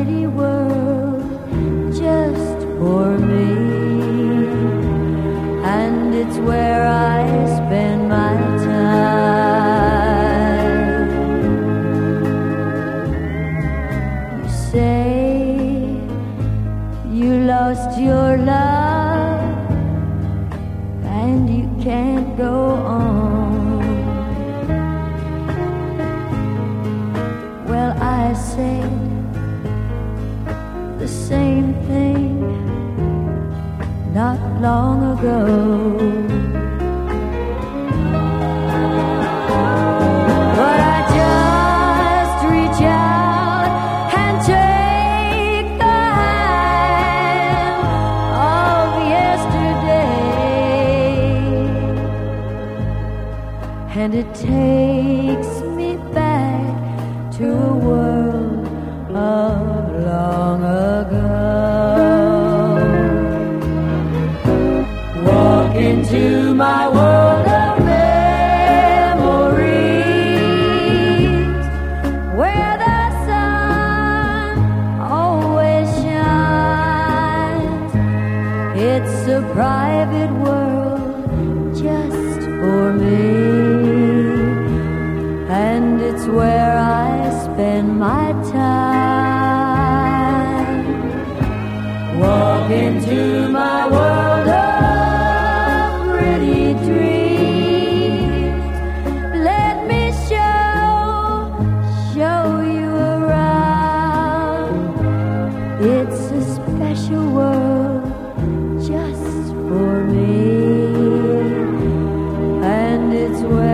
pretty world just for me, and it's where I spend my time. You say you lost your love and you can't go on. Well, I say the same thing not long ago. But I just reach out and take the hand of yesterday, and it takes me back to a world of long ago. Walk into my world of memories, where the sun always shines. It's a private world just for me, and it's where I spend my time. Walk into my world of pretty dreams. Let me show you around. It's a special world just for me, and it's where